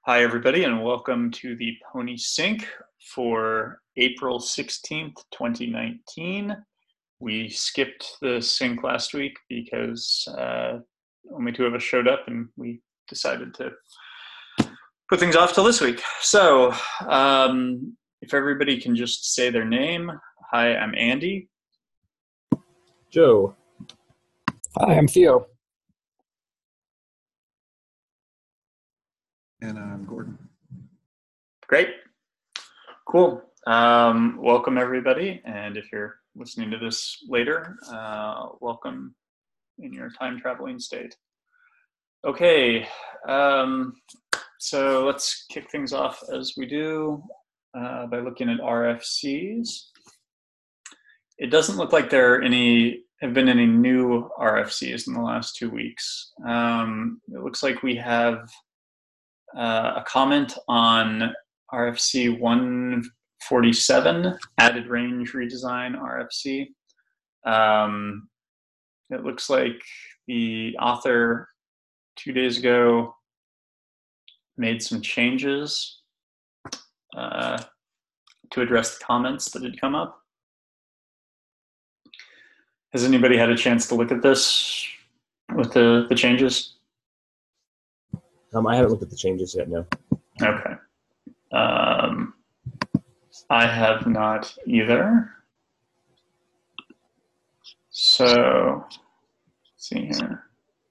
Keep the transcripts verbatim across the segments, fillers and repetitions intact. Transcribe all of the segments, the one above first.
Hi, everybody, and welcome to the Pony Sync for April sixteenth, twenty nineteen. We skipped the sync last week because uh, only two of us showed up, and we decided to put things off till this week. So um, if everybody can just say their name. Hi, I'm Andy. Joe. Hi, I'm Theo. And I'm Gordon. Great. Cool. Um, welcome, everybody. And if you're listening to this later, uh, welcome in your time traveling state. Okay. Um, so let's kick things off as we do uh, by looking at R F Cs. It doesn't look like there are any, have been any new R F Cs in the last two weeks. Um, it looks like we have uh, a comment on R F C one forty-seven, added range redesign R F C. Um, it looks like the author two days ago made some changes uh, to address the comments that had come up. Has anybody had a chance to look at this with the, the changes? Um, I haven't looked at the changes yet, no. Okay. Um, I have not either. So, let's see here.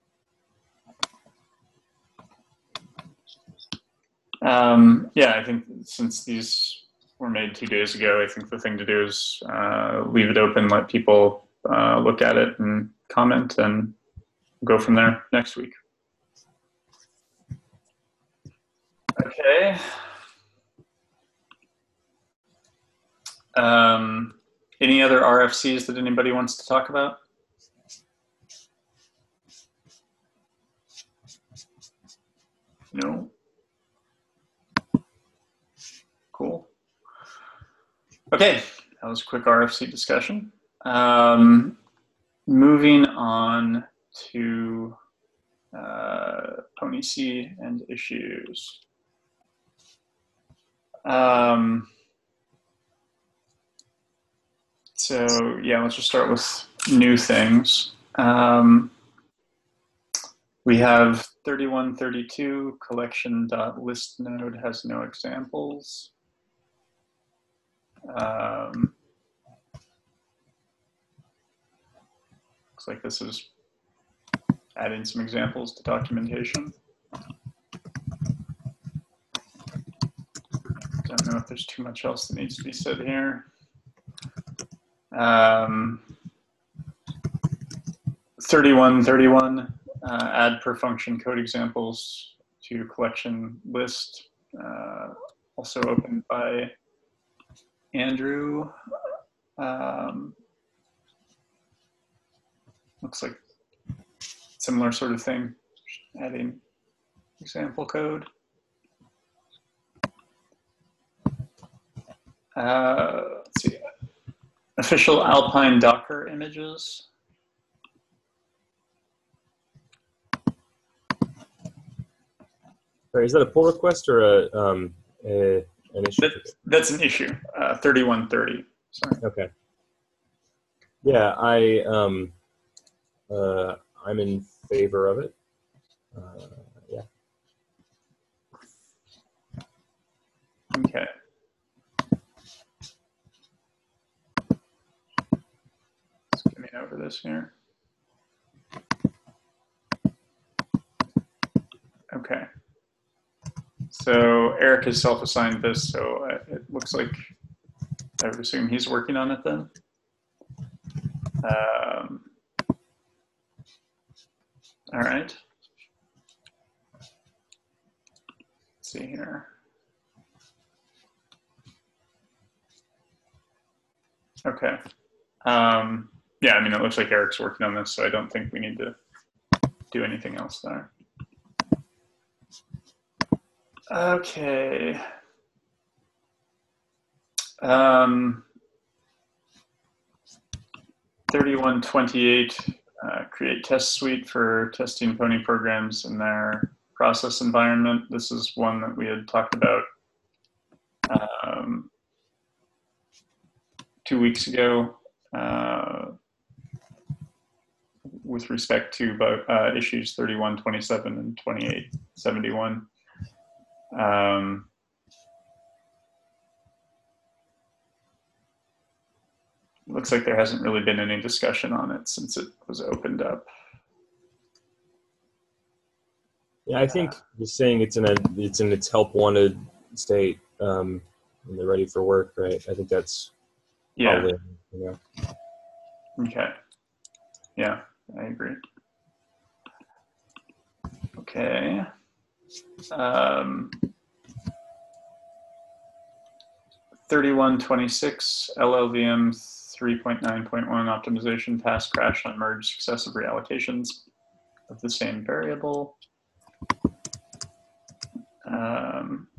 Um, yeah, I think since these were made two days ago, I think the thing to do is uh, leave it open, let people uh, look at it and comment, and go from there next week. Okay. Um, any other R F Cs that anybody wants to talk about? No? Cool. Okay, that was a quick R F C discussion. Um, moving on to uh, Pony C and issues. Um, so yeah, let's just start with new things. Um, we have thirty-one thirty-two collection.list node has no examples. Um, looks like this is adding some examples to documentation. Don't know if there's too much else that needs to be said here. Um, thirty-one thirty-one, uh, add per function code examples to collection list, uh, also opened by Andrew. Um, looks like similar sort of thing, adding example code. Uh, let's see, official Alpine Docker images. Sorry, is that a pull request or a, um, a an issue? That, that's an issue, uh, thirty-one thirty, sorry. Okay. Yeah, I, um, uh, I'm in favor of it. Uh, yeah. Okay. Skimming over this here. Okay. So Eric has self-assigned this, so it looks like I would assume he's working on it then. Um, all right. Let's see here. Okay. Um, yeah, I mean, it looks like Eric's working on this, so I don't think we need to do anything else there. Okay. Um, thirty-one twenty-eight, uh, create test suite for testing pony programs in their process environment. This is one that we had talked about um, two weeks ago uh, with respect to uh, issues thirty-one twenty-seven and twenty-eight seventy-one. Um, looks like there hasn't really been any discussion on it since it was opened up. Yeah, I think just saying it's in a it's in its help wanted state um, and they're ready for work, right? I think that's yeah. Probably, you know. Okay. Yeah, I agree. Okay. Um, thirty-one twenty-six L L V M three point nine point one optimization task crash on merge successive reallocations of the same variable. Um,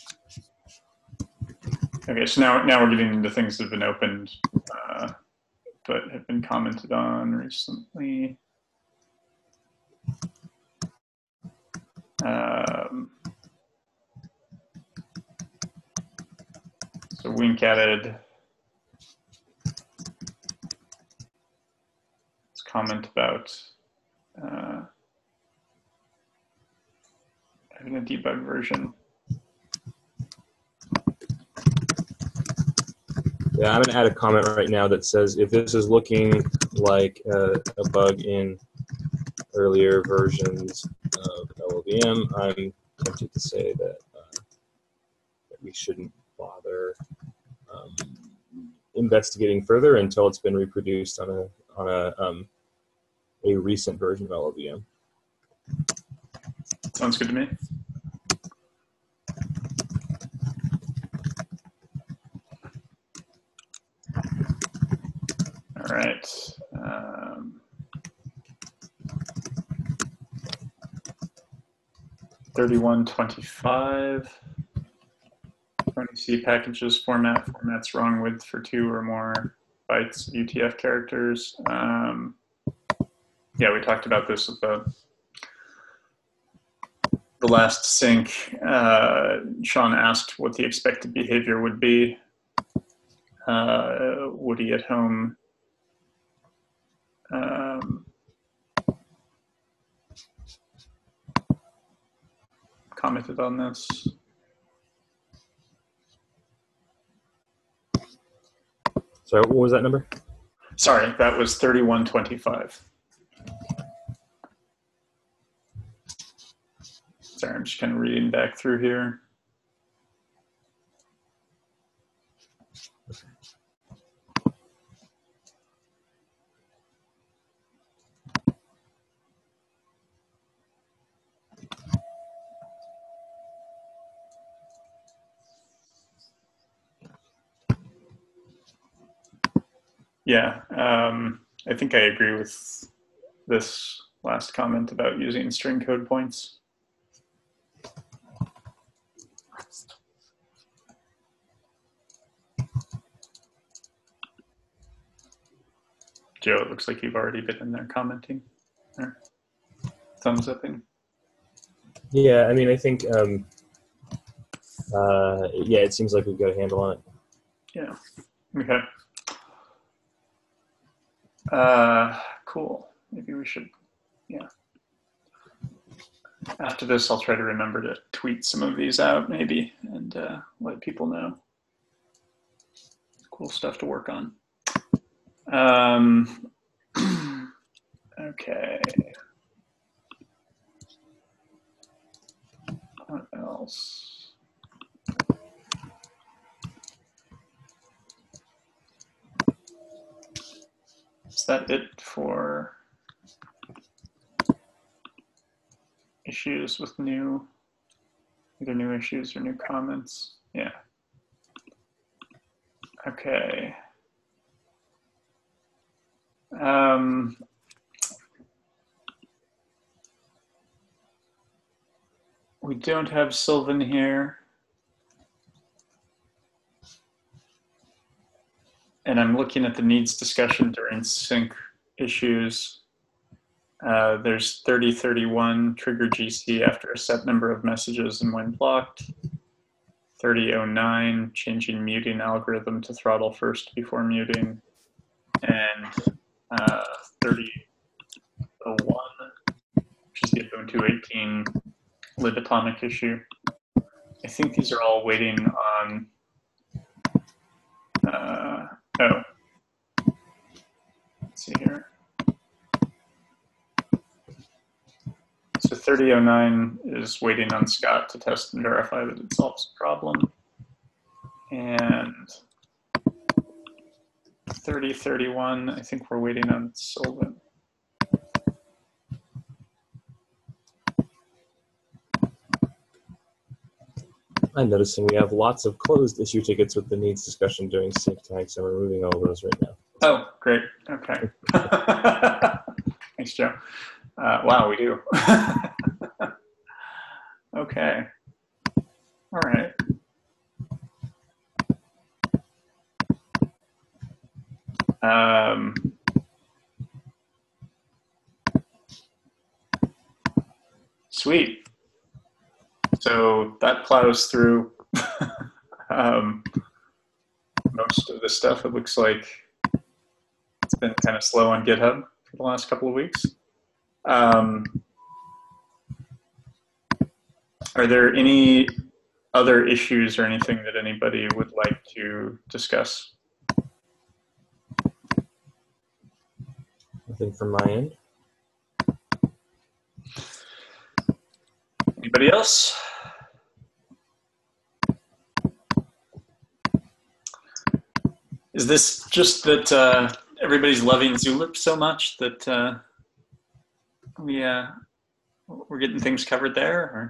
okay, so now now we're getting into things that have been opened, uh, but have been commented on recently. Um, so Wink added this comment about uh, having a debug version. Yeah, I'm gonna add a comment right now that says if this is looking like a, a bug in earlier versions of L L V M, I'm tempted to say that, uh, that we shouldn't bother um, investigating further until it's been reproduced on a on a um, a recent version of L L V M. Sounds good to me. All right. Um, thirty-one twenty-five. When you see packages format, formats wrong width for two or more bytes U T F characters. Um, yeah, we talked about this with the the last sync. Uh, Sean asked what the expected behavior would be. Uh, Woody at home um, commented on this. Sorry, what was that number? Sorry, that was thirty-one twenty-five. Sorry, I'm just kind of reading back through here. Yeah, um, I think I agree with this last comment about using string code points. Joe, it looks like you've already been in there commenting or thumbs upping. Yeah, I mean, I think, um, uh, yeah, it seems like we've got a handle on it. Yeah, okay. Uh, cool, maybe we should, yeah. After this, I'll try to remember to tweet some of these out maybe and uh, let people know. Cool stuff to work on. Um, okay. What else? Is that it for issues with new, either new issues or new comments? Yeah. Okay. Um, we don't have Sylvan here. And I'm looking at the needs discussion during sync issues. Uh, there's thirty thirty-one trigger G C after a set number of messages and when blocked. thirty oh nine changing muting algorithm to throttle first before muting. And uh, thirty oh one, which is the Ubuntu eighteen libatomic issue. I think these are all waiting on, uh, oh, let's see here. So thirty oh nine is waiting on Scott to test and verify that it solves the problem. And thirty thirty-one, I think we're waiting on Solvent. I'm noticing we have lots of closed issue tickets with the needs discussion during sync tags, and we're removing all those right now. Oh, great. Okay. Thanks, Joe. Uh, wow, we do. Okay. All right. Um, sweet. So that plows through um, most of the stuff. It looks like it's been kind of slow on GitHub for the last couple of weeks. Um, are there any other issues or anything that anybody would like to discuss? Nothing from my end. Anybody else? Is this just that uh, everybody's loving Zulip so much that uh, we, uh, we're getting things covered there? Or?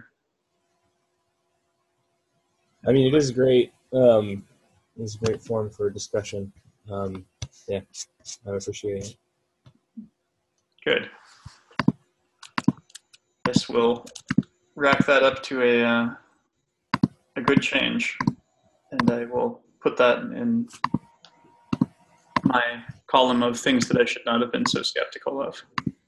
I mean, it is great. Um, it's a great forum for discussion. Um, yeah, I appreciate it. Good. Guess we'll rack that up to a uh, a good change, and I will put that in my column of things that I should not have been so skeptical of.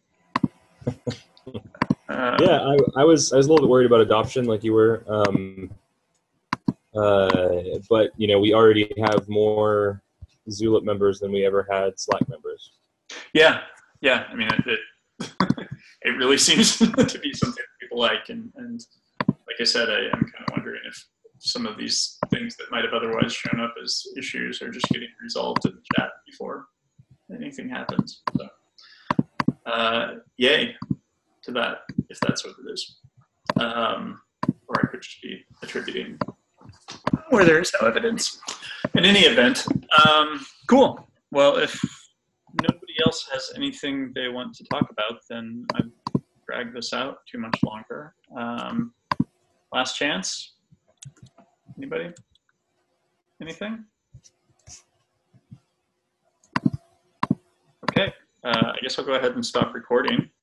Uh, yeah, I, I was I was a little bit worried about adoption, like you were, um, uh, but you know we already have more Zulip members than we ever had Slack members. Yeah, yeah. I mean, it it, it really seems to be something that people like, and and like I said, I am kind of wondering if some of these things that might have otherwise shown up as issues are just getting resolved in the chat before anything happens. So, uh, yay to that, if that's what it is. Um, or I could just be attributing where there is no evidence. In any event, um, cool. Well, if nobody else has anything they want to talk about, then I've dragged this out too much longer. Um, last chance. Anybody? Anything? Okay. Uh, I guess I'll go ahead and stop recording.